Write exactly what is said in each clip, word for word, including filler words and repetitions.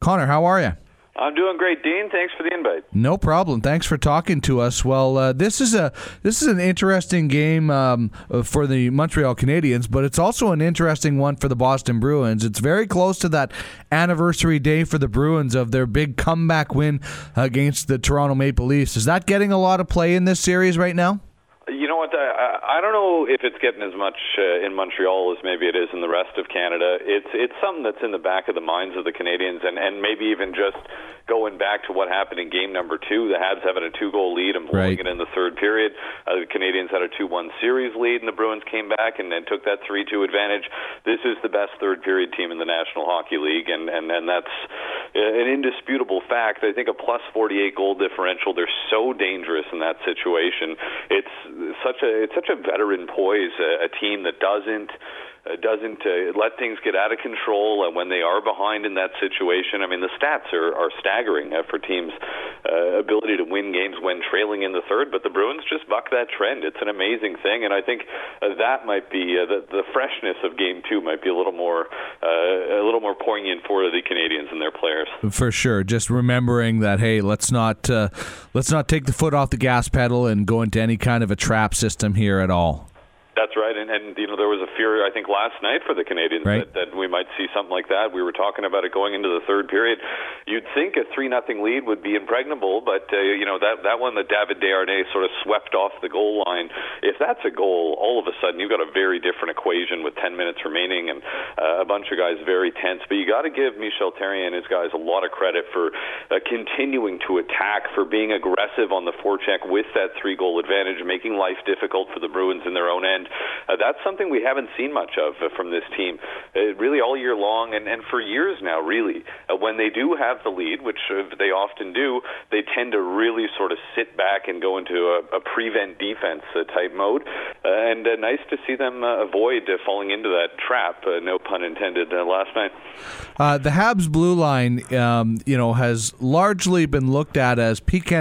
Connor, how are you? I'm doing great, Dean. Thanks for the invite. No problem. Thanks for talking to us. Well, uh, this is a this is an interesting game um, for the Montreal Canadiens, but it's also an interesting one for the Boston Bruins. It's very close to that anniversary day for the Bruins of their big comeback win against the Toronto Maple Leafs. Is that getting a lot of play in this series right now? You know what? I, I don't know if it's getting as much uh, in Montreal as maybe it is in the rest of Canada. It's it's something that's in the back of the minds of the Canadians, and, and maybe even just going back to what happened in game number two. The Habs having a two-goal lead and blowing right. it in the third period. Uh, the Canadians had a two one series lead, and the Bruins came back and then took that three two advantage. This is the best third-period team in the National Hockey League, and, and, and that's an indisputable fact. I think a plus forty-eight goal differential, they're so dangerous in that situation. It's such a it's such a veteran poise, a, a team that doesn't uh, doesn't uh, let things get out of control, and when they are behind in that situation, I mean the stats are, are staggering uh, for teams' uh, ability to win games when trailing in the third. But the Bruins just buck that trend. It's an amazing thing, and I think uh, that might be uh, the the freshness of game two might be a little more uh, a little more poignant for the Canadians and their players. For sure, just remembering that hey, let's not uh, let's not take the foot off the gas pedal and go into any kind of a trap system here at all. That's right, and, and you know there was a fear, I think, last night for the Canadians right. that, that we might see something like that. We were talking about it going into the third period. You'd think a three nothing lead would be impregnable, but uh, you know that that one that David Desharnais sort of swept off the goal line. If that's a goal, all of a sudden you've got a very different equation with ten minutes remaining and uh, a bunch of guys very tense. But you got to give Michel Therrien and his guys a lot of credit for uh, continuing to attack, for being aggressive on the forecheck with that three goal advantage, making life difficult for the Bruins in their own end. Uh, that's something we haven't seen much of uh, from this team uh, really all year long and, and for years now, really. Uh, when they do have the lead, which uh, they often do, they tend to really sort of sit back and go into a, a prevent defense uh, type mode. Uh, and uh, nice to see them uh, avoid uh, falling into that trap, uh, no pun intended, uh, last night. Uh, the Habs blue line, um, you know, has largely been looked at as P K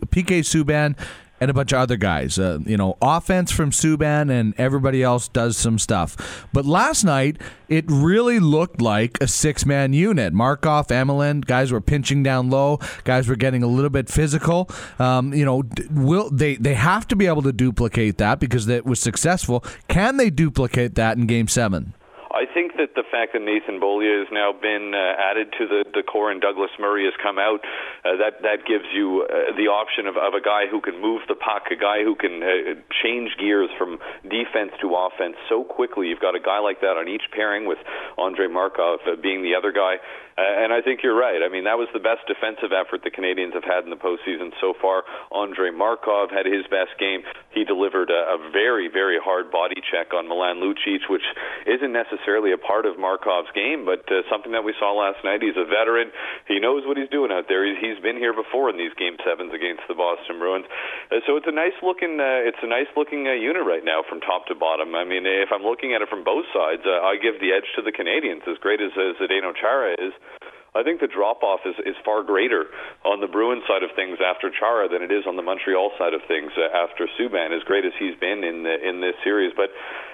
Subban and a bunch of other guys. Uh, you know, offense from Subban and everybody else does some stuff. But last night, it really looked like a six-man unit. Markov, Emelin, guys were pinching down low. Guys were getting a little bit physical. Um, you know, will they, they have to be able to duplicate that because it was successful. Can they duplicate that in Game seven? I think that the fact that Nathan Beaulieu has now been uh, added to the, the core and Douglas Murray has come out, uh, that that gives you uh, the option of, of a guy who can move the puck, a guy who can uh, change gears from defense to offense so quickly. You've got a guy like that on each pairing with Andrei Markov uh, being the other guy. Uh, and I think you're right. I mean, that was the best defensive effort the Canadians have had in the postseason so far. Andrei Markov had his best game. He delivered a, a very, very hard body check on Milan Lucic, which isn't necessarily a part of Markov's game, but uh, something that we saw last night. He's a veteran. He knows what he's doing out there. He's, he's been here before in these Game Sevens against the Boston Bruins. Uh, so it's a nice looking, uh, it's a nice looking uh, unit right now from top to bottom. I mean, if I'm looking at it from both sides, uh, I give the edge to the Canadians. As great as uh, Zdeno Chara is, I think the drop-off is, is far greater on the Bruins side of things after Chara than it is on the Montreal side of things uh, after Subban, as great as he's been in the, in this series. But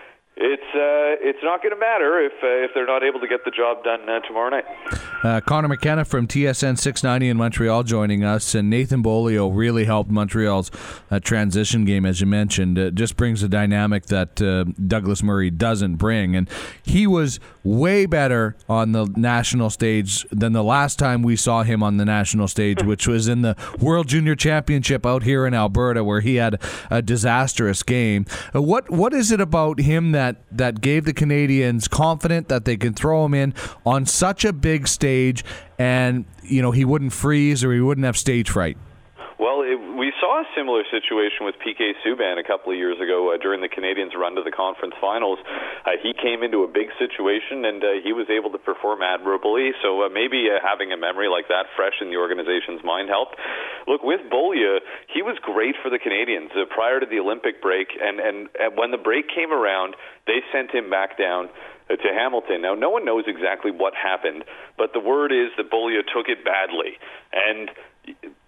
it's uh, it's not going to matter if uh, if they're not able to get the job done uh, tomorrow night. Uh, Connor McKenna from T S N six ninety in Montreal joining us, and Nathan Beaulieu really helped Montreal's uh, transition game, as you mentioned. It just brings a dynamic that uh, Douglas Murray doesn't bring, and he was way better on the national stage than the last time we saw him on the national stage, which was in the World Junior Championship out here in Alberta, where he had a disastrous game. Uh, what what is it about him that that gave the Canadians confident that they can throw him in on such a big stage and, you know, he wouldn't freeze or he wouldn't have stage fright? Well, it, we saw a similar situation with P K Subban a couple of years ago uh, during the Canadians' run to the conference finals. Uh, he came into a big situation, and uh, he was able to perform admirably. So uh, maybe uh, having a memory like that fresh in the organization's mind helped. Look, with Beaulieu, he was great for the Canadians uh, prior to the Olympic break, and, and, and when the break came around, they sent him back down to Hamilton. Now, no one knows exactly what happened, but the word is that Beaulieu took it badly. And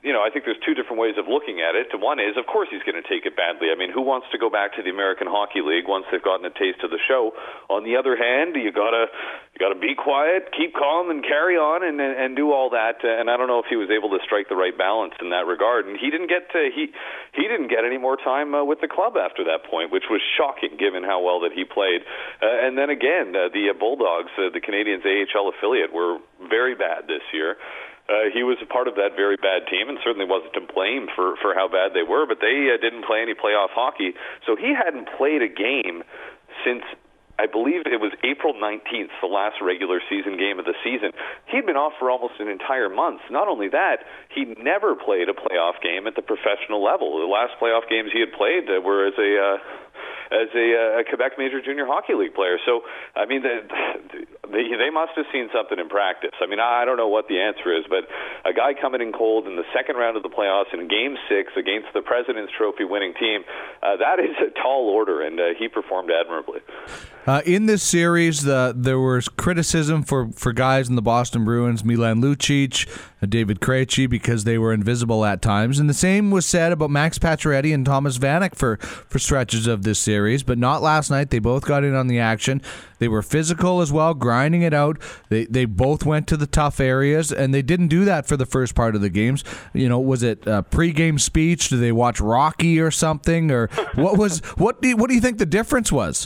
you know, I think there's two different ways of looking at it. One is, of course, he's going to take it badly. I mean, who wants to go back to the American Hockey League once they've gotten a taste of the show? On the other hand, you gotta you gotta be quiet, keep calm, and carry on, and and, and do all that. And I don't know if he was able to strike the right balance in that regard. And he didn't get to, he he didn't get any more time uh, with the club after that point, which was shocking given how well that he played. Uh, and then again, uh, the uh, Bulldogs, uh, the Canadiens A H L affiliate, were very bad this year. Uh, he was a part of that very bad team and certainly wasn't to blame for, for how bad they were, but they uh, didn't play any playoff hockey. So he hadn't played a game since, I believe it was April nineteenth, the last regular season game of the season. He'd been off for almost an entire month. Not only that, he never played a playoff game at the professional level. The last playoff games he had played uh, were as a... Uh, as a, a Quebec Major Junior Hockey League player. So, I mean, they, they, they must have seen something in practice. I mean, I don't know what the answer is, but a guy coming in cold in the second round of the playoffs in Game six against the President's Trophy winning team, uh, that is a tall order, and uh, he performed admirably. Uh, in this series, uh, there was criticism for, for guys in the Boston Bruins, Milan Lucic, uh, David Krejci, because they were invisible at times. And the same was said about Max Pacioretty and Thomas Vanek for, for stretches of this series, but not last night. They both got in on the action. They were physical as well, grinding it out. They they both went to the tough areas, and they didn't do that for the first part of the games. You know, was it a pregame speech? Did they watch Rocky or something? Or what was what do you, what do you think the difference was?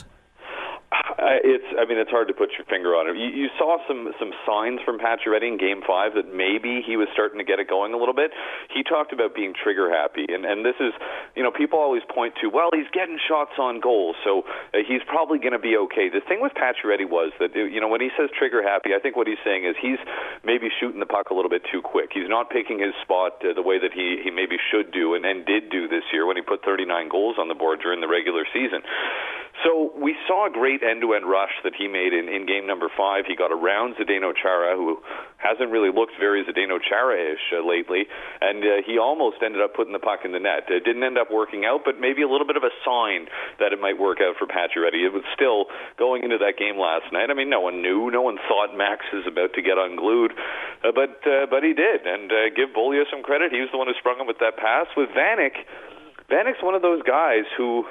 Uh, it's, I mean, it's hard to put your finger on it. You, you saw some some signs from Pacioretty in Game Five that maybe he was starting to get it going a little bit. He talked about being trigger happy, and and this is, you know, people always point to, well, he's getting shots on goal, so uh, he's probably going to be okay. The thing with Pacioretty was that, you know, when he says trigger happy, I think what he's saying is he's maybe shooting the puck a little bit too quick. He's not picking his spot uh, the way that he he maybe should do and, and did do this year when he put thirty-nine goals on the board during the regular season. So we saw a great end-to-end rush that he made in, in game number five. He got around Zdeno Chara, who hasn't really looked very Zdeno Chara-ish uh, lately, and uh, he almost ended up putting the puck in the net. It didn't end up working out, but maybe a little bit of a sign that it might work out for Pacioretty. It was still going into that game last night. I mean, no one knew. No one thought Max is about to get unglued, uh, but uh, but he did. And uh, give Beaulieu some credit. He was the one who sprung him with that pass. With Vanek, Vanek's one of those guys who...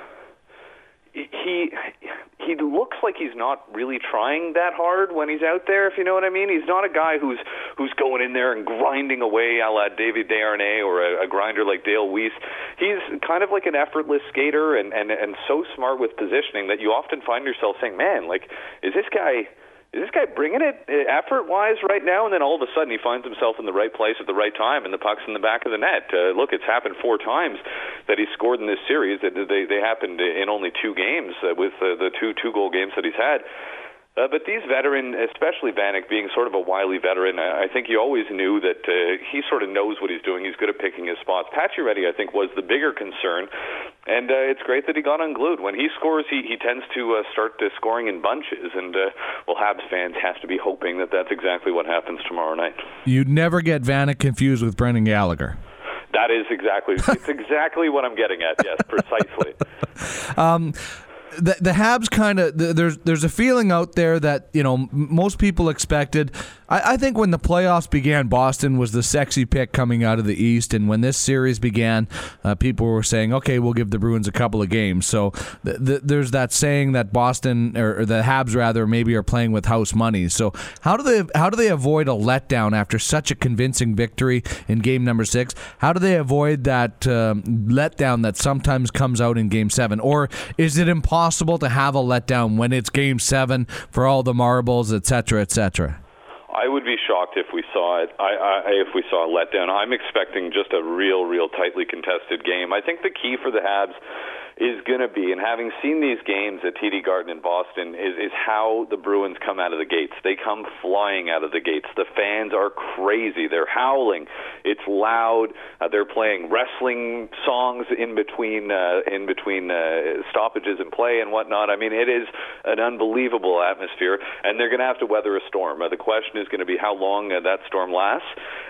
He he looks like he's not really trying that hard when he's out there, if you know what I mean. He's not a guy who's who's going in there and grinding away a la David Desharnais or a, a grinder like Dale Weiss. He's kind of like an effortless skater and, and, and so smart with positioning that you often find yourself saying, man, like, is this guy... Is this guy bringing it effort-wise right now? And then all of a sudden he finds himself in the right place at the right time, and the puck's in the back of the net. Uh, look, it's happened four times that he's scored in this series. They, they happened in only two games uh, with uh, the two two-goal games that he's had. Uh, but these veterans, especially Vanek, being sort of a wily veteran, I think you always knew that uh, he sort of knows what he's doing. He's good at picking his spots. Pacioretty, I think, was the bigger concern, and uh, it's great that he got unglued. When he scores, he, he tends to uh, start uh, scoring in bunches, and, uh, well, Habs fans have to be hoping that that's exactly what happens tomorrow night. You'd never get Vanek confused with Brendan Gallagher. That is exactly, it's exactly what I'm getting at, yes, precisely. um... The the Habs kind of the, there's there's a feeling out there that, you know, most people expected. I, I think when the playoffs began, Boston was the sexy pick coming out of the East, and when this series began, uh, people were saying, okay, we'll give the Bruins a couple of games. So th- th- there's that saying that Boston or, or the Habs rather maybe are playing with house money. So how do they how do they avoid a letdown after such a convincing victory in game number six? How do they avoid that um, letdown that sometimes comes out in game seven, or is it impossible? Possible to have a letdown when it's game seven for all the marbles, et cetera, et cetera? I would be shocked if we saw it. I, I, if we saw a letdown. I'm expecting just a real, real tightly contested game. I think the key for the Habs is going to be, and having seen these games at T D Garden in Boston, is, is how the Bruins come out of the gates. They come flying out of the gates. The fans are crazy. They're howling. It's loud. Uh, they're playing wrestling songs in between uh, in between uh, stoppages and play and whatnot. I mean, it is an unbelievable atmosphere, and they're going to have to weather a storm. Uh, the question is going to be how long uh, that storm lasts.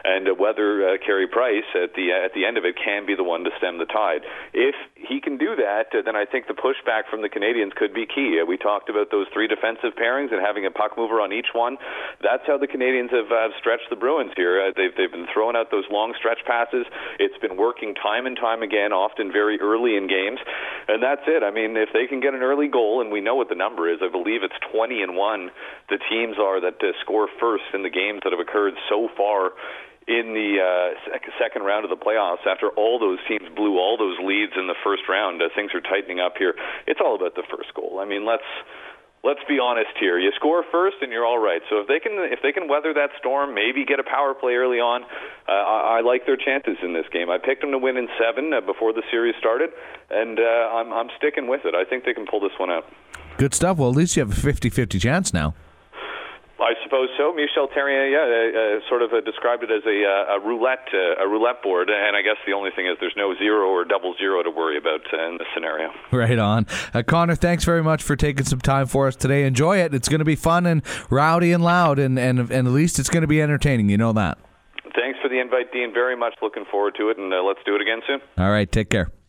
and uh, whether uh, Carey Price at the uh, at the end of it can be the one to stem the tide. If he can do that, uh, then I think the pushback from the Canadians could be key. Uh, we talked about those three defensive pairings and having a puck mover on each one. That's how the Canadians have uh, stretched the Bruins here. Uh, they've they've been throwing out those long stretch passes. It's been working time and time again, often very early in games, and that's it. I mean, if they can get an early goal, and we know what the number is, I believe it's twenty and one. The teams are that uh, score first in the games that have occurred so far in the uh, sec- second round of the playoffs. After all those teams blew all those leads in the first round, uh, things are tightening up here. It's all about the first goal. I mean, let's. Let's be honest here. You score first, and you're all right. So if they can, if they can weather that storm, maybe get a power play early on, uh, I, I like their chances in this game. I picked them to win in seven uh, before the series started, and uh, I'm, I'm sticking with it. I think they can pull this one out. Good stuff. Well, at least you have a fifty-fifty chance now. I suppose so. Michel Therrien, yeah, uh, uh, sort of uh, described it as a, uh, a roulette, uh, a roulette board, and I guess the only thing is there's no zero or double zero to worry about uh, in this scenario. Right on, uh, Connor. Thanks very much for taking some time for us today. Enjoy it. It's going to be fun and rowdy and loud, and and, and at least it's going to be entertaining. You know that. Thanks for the invite, Dean. Very much looking forward to it, and uh, let's do it again soon. All right, take care.